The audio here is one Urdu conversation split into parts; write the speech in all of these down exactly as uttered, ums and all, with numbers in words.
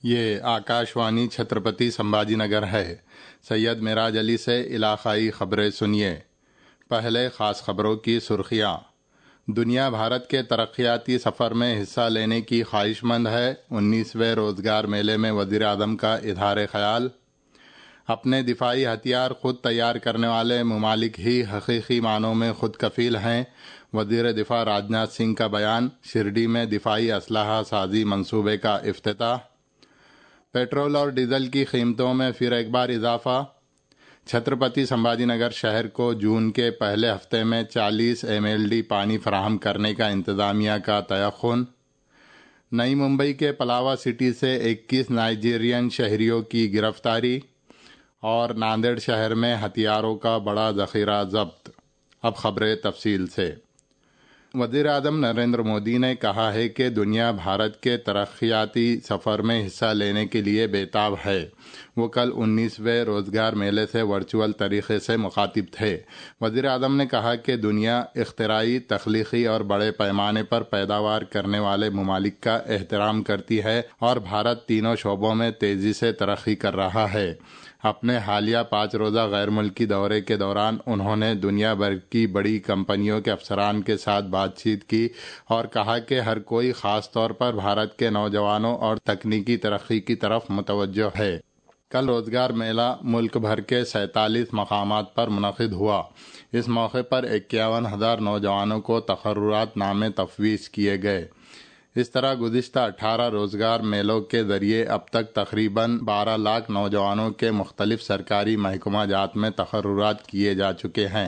یہ آکاشوانی چھترپتی سمبھاجی نگر ہے۔ سید معراج علی سے علاقائی خبریں سنیے۔ پہلے خاص خبروں کی سرخیاں۔ دنیا بھارت کے ترقیاتی سفر میں حصہ لینے کی خواہش مند ہے، انیسویں روزگار میلے میں وزیر اعظم کا اظہار خیال۔ اپنے دفاعی ہتھیار خود تیار کرنے والے ممالک ہی حقیقی معنوں میں خود کفیل ہیں، وزیر دفاع راجناتھ سنگھ کا بیان۔ شرڈی میں دفاعی اسلحہ سازی منصوبے کا افتتاح۔ پیٹرول اور ڈیزل کی قیمتوں میں پھر ایک بار اضافہ۔ چھترپتی سمبھاجی نگر شہر کو جون کے پہلے ہفتے میں چالیس ایم ایل ڈی پانی فراہم کرنے کا انتظامیہ کا تیقن۔ نئی ممبئی کے پلاوا سٹی سے اکیس نائجیرین شہریوں کی گرفتاری، اور ناندیڑ شہر میں ہتھیاروں کا بڑا ذخیرہ ضبط۔ اب خبریں تفصیل سے۔ وزیر اعظم نریندر مودی نے کہا ہے کہ دنیا بھارت کے ترقیاتی سفر میں حصہ لینے کے لیے بے تاب ہے۔ وہ کل انیسویں روزگار میلے سے ورچوئل طریقے سے مخاطب تھے۔ وزیر اعظم نے کہا کہ دنیا اختراعی، تخلیقی اور بڑے پیمانے پر پیداوار کرنے والے ممالک کا احترام کرتی ہے، اور بھارت تینوں شعبوں میں تیزی سے ترقی کر رہا ہے۔ اپنے حالیہ پانچ روزہ غیر ملکی دورے کے دوران انہوں نے دنیا بھر کی بڑی کمپنیوں کے افسران کے ساتھ بات چیت کی اور کہا کہ ہر کوئی خاص طور پر بھارت کے نوجوانوں اور تکنیکی ترقی کی طرف متوجہ ہے۔ کل روزگار میلہ ملک بھر کے سینتالیس مقامات پر منعقد ہوا۔ اس موقع پر اکیاون ہزار نوجوانوں کو تقررات نامے تفویض کیے گئے۔ اس طرح گزشتہ اٹھارہ روزگار میلوں کے ذریعے اب تک تقریباً بارہ لاکھ نوجوانوں کے مختلف سرکاری محکمہ جات میں تقررات کیے جا چکے ہیں۔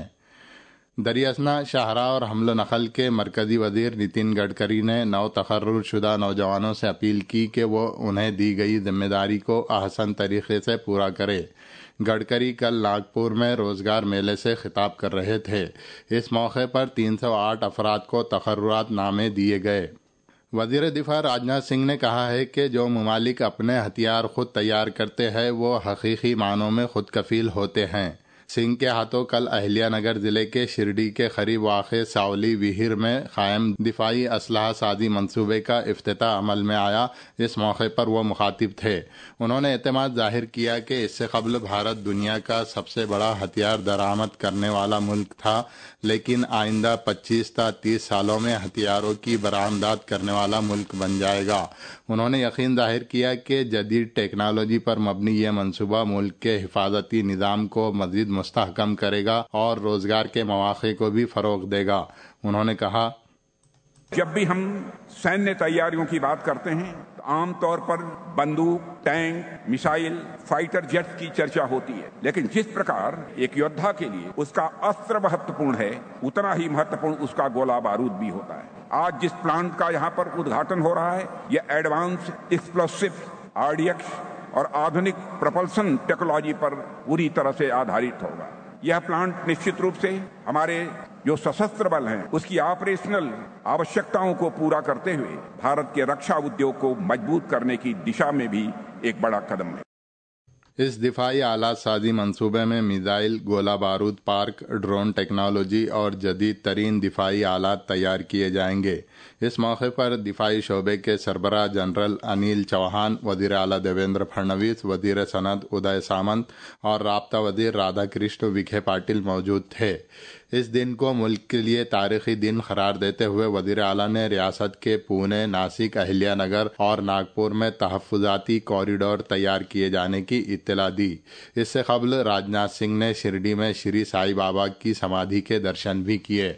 دریاسنا شاہراہ اور حمل و نقل کے مرکزی وزیر نتن گڈکری نے نو تقرر شدہ نوجوانوں سے اپیل کی کہ وہ انہیں دی گئی ذمہ داری کو احسن طریقے سے پورا کرے۔ گڈکری کل ناگپور میں روزگار میلے سے خطاب کر رہے تھے۔ اس موقع پر تین سو آٹھ افراد کو تقررات نامے دیے گئے۔ وزیر دفاع راجناتھ سنگھ نے کہا ہے کہ جو ممالک اپنے ہتھیار خود تیار کرتے ہیں وہ حقیقی معنوں میں خود کفیل ہوتے ہیں۔ سنگھ کے ہاتھوں کل اہلیہ نگر ضلع کے شرڈی کے قریب واقع ساولی وہیر میں قائم دفاعی اسلحہ سازی منصوبے کا افتتاح عمل میں آیا۔ اس موقع پر وہ مخاطب تھے۔ انہوں نے اعتماد ظاہر کیا کہ اس سے قبل بھارت دنیا کا سب سے بڑا ہتھیار درآمد کرنے والا ملک تھا، لیکن آئندہ پچیس تا تیس سالوں میں ہتھیاروں کی برآمدات کرنے والا ملک بن جائے گا۔ انہوں نے یقین ظاہر کیا کہ جدید ٹیکنالوجی پر مبنی یہ منصوبہ ملک کے حفاظتی نظام کو مزید مستحکم کرے گا اور روزگار کے مواقع کو بھی فروغ دے گا۔ انہوں نے کہا، جب بھی ہم سینیہ تیاریوں کی بات کرتے ہیں تو عام طور پر بندوق، ٹینک، میسائل، فائٹر جیٹس کی چرچا ہوتی ہے، لیکن جس پرکار ایک یودھا کے لیے اس کا اسત્ર مہتوپورن ہے، اتنا ہی مہتوپورن اس کا گولہ بارود بھی ہوتا ہے۔ آج جس پلانٹ کا یہاں پر ادگھاٹن ہو رہا ہے یہ advance explosive R D X اور آدھنک پروپلشن ٹیکنالوجی پر پوری طرح سے آدھارت ہوگا۔ یہ پلانٹ نشچت روپ سے ہمارے جو سشستر بل ہیں اس کی آپریشنل آوشکتاؤں کو پورا کرتے ہوئے بھارت کے رکشا ادیوگ کو مضبوط کرنے کی دشا میں بھی ایک بڑا قدم ہے۔ اس دفاعی آلات سازی منصوبے میں میزائل، گولہ بارود پارک، ڈرون ٹیکنالوجی اور جدید ترین دفاعی آلات تیار کیے جائیں گے۔ اس موقع پر دفاعی شعبے کے سربراہ جنرل انیل چوہان، وزیر اعلیٰ دیویندر پھڑنویس، وزیر صنعت ادے سامنت اور رابطہ وزیر رادھا کرشن وکھے پاٹل موجود تھے۔ اس دن کو ملک کے لیے تاریخی دن قرار دیتے ہوئے وزیر اعلیٰ نے ریاست کے پونے، ناسک، اہلیہ نگر اور ناگپور میں تحفظاتی کوریڈور تیار کیے جانے کی اطلاع دی۔ اس سے قبل راجناتھ سنگھ نے شرڈی میں شری سائی بابا کی سمادھی کے درشن بھی کیے۔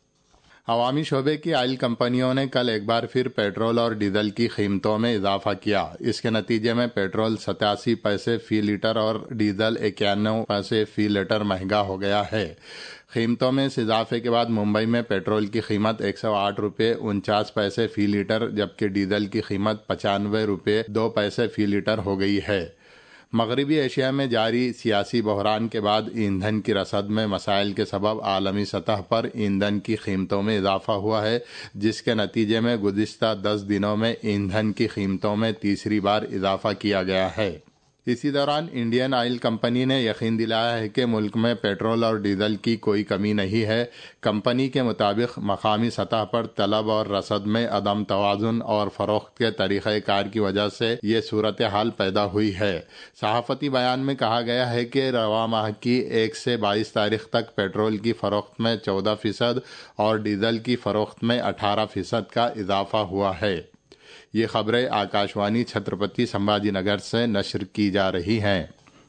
عوامی شعبے کی آئل کمپنیوں نے کل ایک بار پھر پیٹرول اور ڈیزل کی قیمتوں میں اضافہ کیا۔ اس کے نتیجے میں پیٹرول ستاسی پیسے فی لیٹر اور ڈیزل اکیانوے پیسے فی لیٹر مہنگا ہو گیا ہے۔ قیمتوں میں اس اضافے کے بعد ممبئی میں پیٹرول کی قیمت ایک سو آٹھ روپے انچاس پیسے فی لیٹر جبکہ ڈیزل کی قیمت پچانوے روپے دو پیسے فی لیٹر ہو گئی ہے۔ مغربی ایشیا میں جاری سیاسی بحران کے بعد ایندھن کی رسد میں مسائل کے سبب عالمی سطح پر ایندھن کی قیمتوں میں اضافہ ہوا ہے، جس کے نتیجے میں گزشتہ دس دنوں میں ایندھن کی قیمتوں میں تیسری بار اضافہ کیا گیا ہے۔ اسی دوران انڈین آئل کمپنی نے یقین دلایا ہے کہ ملک میں پیٹرول اور ڈیزل کی کوئی کمی نہیں ہے۔ کمپنی کے مطابق مقامی سطح پر طلب اور رسد میں عدم توازن اور فروخت کے طریقہ کار کی وجہ سے یہ صورتحال پیدا ہوئی ہے۔ صحافتی بیان میں کہا گیا ہے کہ رواں ماہ کی ایک سے بائیس تاریخ تک پیٹرول کی فروخت میں چودہ فیصد اور ڈیزل کی فروخت میں اٹھارہ فیصد کا اضافہ ہوا ہے۔ یہ خبریں آکاشوانی چھترپتی سمبھاجی نگر سے نشر کی جا رہی ہیں۔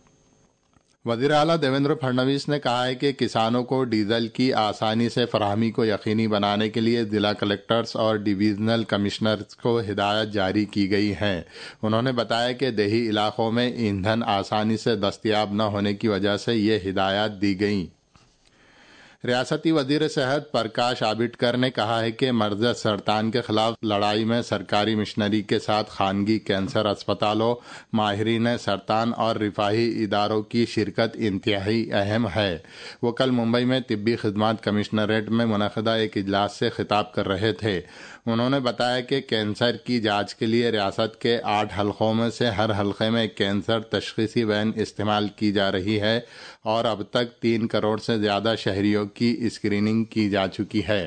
وزیر اعلیٰ دیویندر پھڑنویس نے کہا ہے کہ کسانوں کو ڈیزل کی آسانی سے فراہمی کو یقینی بنانے کے لیے ضلع کلکٹرز اور ڈویژنل کمشنرز کو ہدایات جاری کی گئی ہیں۔ انہوں نے بتایا کہ دیہی علاقوں میں ایندھن آسانی سے دستیاب نہ ہونے کی وجہ سے یہ ہدایات دی گئیں۔ ریاستی وزیر صحت پرکاش آمبیڈکر نے کہا ہے کہ مرض سرطان کے خلاف لڑائی میں سرکاری مشنری کے ساتھ خانگی کینسر اسپتالوں، ماہرین سرطان اور رفاہی اداروں کی شرکت انتہائی اہم ہے۔ وہ کل ممبئی میں طبی خدمات کمشنریٹ میں منعقدہ ایک اجلاس سے خطاب کر رہے تھے۔ انہوں نے بتایا کہ کینسر کی جانچ کے لیے ریاست کے آٹھ حلقوں میں سے ہر حلقے میں کینسر تشخیصی وین استعمال کی جا رہی ہے اور اب تک تین کروڑ سے زیادہ شہریوں کی اسکریننگ کی جا چکی ہے۔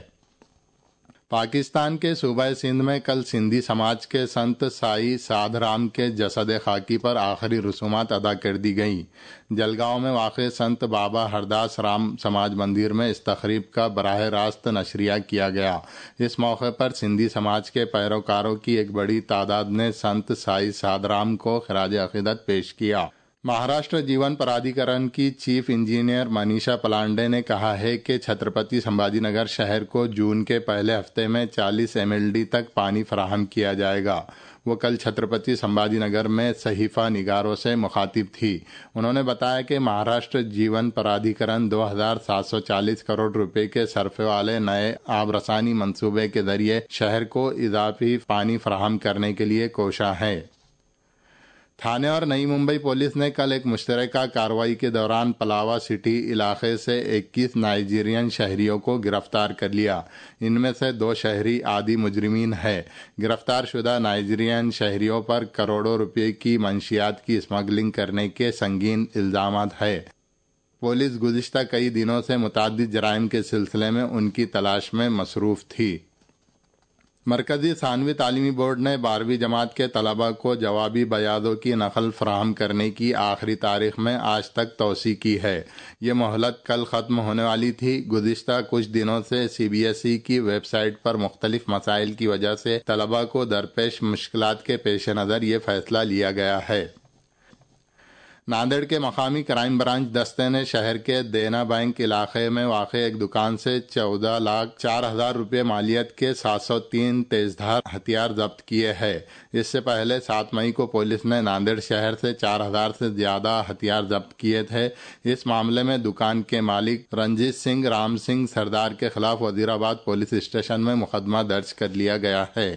پاکستان کے صوبہ سندھ میں کل سندھی سماج کے سنت سائی سادھ رام کے جسد خاکی پر آخری رسومات ادا کر دی گئیں۔ جلگاؤں میں واقع سنت بابا ہرداس رام سماج مندر میں اس تقریب کا براہ راست نشریہ کیا گیا۔ اس موقع پر سندھی سماج کے پیروکاروں کی ایک بڑی تعداد نے سنت سائی سادھ رام کو خراج عقیدت پیش کیا۔ مہاراشٹر جیون پرادھیکرن کی چیف انجینئر منیشا پلانڈے نے کہا ہے کہ چھترپتی سمبھاجی نگر شہر کو جون کے پہلے ہفتے میں چالیس ایم ایل ڈی تک پانی فراہم کیا جائے گا۔ وہ کل چھترپتی سمبھاجی نگر میں صحیفہ نگاروں سے مخاطب تھی۔ انہوں نے بتایا کہ مہاراشٹر جیون پرادھیکرن دو ہزار سات سو چالیس کروڑ روپے کے صرف والے نئے آب رسانی منصوبے کے ذریعے شہر کو اضافی پانی فراہم کرنے کے لیے کوشاں ہے۔ تھانے اور نئی ممبئی پولیس نے کل ایک مشترکہ کارروائی کے دوران پلاوا سٹی علاقے سے اکیس نائجیرین شہریوں کو گرفتار کر لیا۔ ان میں سے دو شہری عادی مجرمین ہیں۔ گرفتار شدہ نائجیرین شہریوں پر کروڑوں روپے کی منشیات کی اسمگلنگ کرنے کے سنگین الزامات ہیں۔ پولیس گزشتہ کئی دنوں سے متعدد جرائم کے سلسلے میں ان کی تلاش میں مصروف تھی۔ مرکزی ثانوی تعلیمی بورڈ نے بارہویں جماعت کے طلباء کو جوابی بیاضوں کی نقل فراہم کرنے کی آخری تاریخ میں آج تک توسیع کی ہے۔ یہ مہلت کل ختم ہونے والی تھی۔ گزشتہ کچھ دنوں سے سی بی ایس ای کی ویب سائٹ پر مختلف مسائل کی وجہ سے طلباء کو درپیش مشکلات کے پیش نظر یہ فیصلہ لیا گیا ہے۔ ناندیڑ کے مقامی کرائم برانچ دستے نے شہر کے دینا بینک علاقے میں واقع ایک دکان سے چودہ لاکھ چار ہزار روپے مالیت کے سات سو تین تیزدھار ہتھیار ضبط کیے ہیں۔ اس سے پہلے سات مئی کو پولیس نے ناندیڑ شہر سے چار ہزار سے زیادہ ہتھیار ضبط کیے تھے۔ اس معاملے میں دکان کے مالک رنجیت سنگھ رام سنگھ سردار کے خلاف وزیر آباد پولیس اسٹیشن میں مقدمہ درج کر لیا گیا ہے۔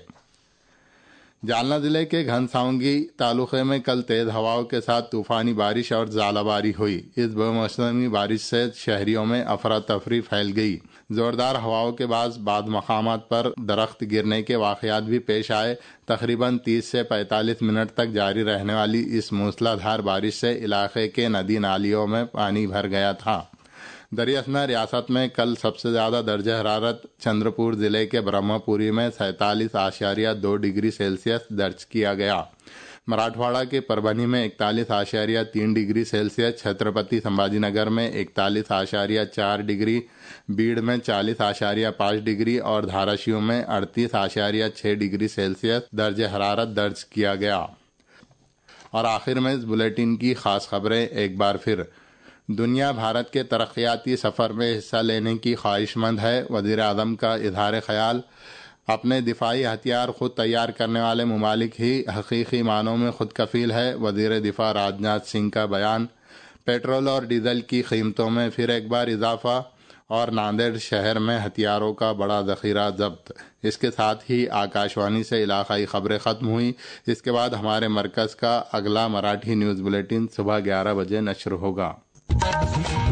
جالنہ ضلع کے گھنساؤنگی تعلقے میں کل تیز ہواؤں کے ساتھ طوفانی بارش اور ژالہ باری ہوئی۔ اس بے موسمی بارش سے شہریوں میں افراتفری پھیل گئی۔ زوردار ہواؤں کے بعد بعض مقامات پر درخت گرنے کے واقعات بھی پیش آئے۔ تقریباً تیس سے پینتالیس منٹ تک جاری رہنے والی اس موسلا دھار بارش سے علاقے کے ندی نالیوں میں پانی بھر گیا تھا۔ دریاسنا ریاست میں کل سب سے زیادہ درجہ حرارت چندرپور ضلع کے برہما پوری میں سینتالیس اشاریہ دو ڈگری سیلسیس درج کیا گیا۔ مراٹھواڑہ کے پربھنی میں اکتالیس اشاریہ تین ڈگری سیلسیس، چھترپتی سمبھاجی نگر میں اکتالیس اشاریہ چار ڈگری، بیڑ میں چالیس اشاریہ پانچ ڈگری اور دھاراشیو میں اڑتیس اشاریہ چھ ڈگری سیلسیس درجہ حرارت درج کیا گیا۔ اور آخر میں اس بلیٹن کی خاص خبریں ایک بار پھر۔ دنیا بھارت کے ترقیاتی سفر میں حصہ لینے کی خواہش مند ہے، وزیر اعظم کا اظہار خیال۔ اپنے دفاعی ہتھیار خود تیار کرنے والے ممالک ہی حقیقی معنوں میں خود کفیل ہے، وزیر دفاع راجناتھ سنگھ کا بیان۔ پیٹرول اور ڈیزل کی قیمتوں میں پھر ایک بار اضافہ، اور ناندیڑ شہر میں ہتھیاروں کا بڑا ذخیرہ ضبط۔ اس کے ساتھ ہی آکاشوانی سے علاقائی خبریں ختم ہوئی۔ اس کے بعد ہمارے مرکز کا اگلا مراٹھی نیوز بلیٹن صبح گیارہ بجے نشر ہوگا۔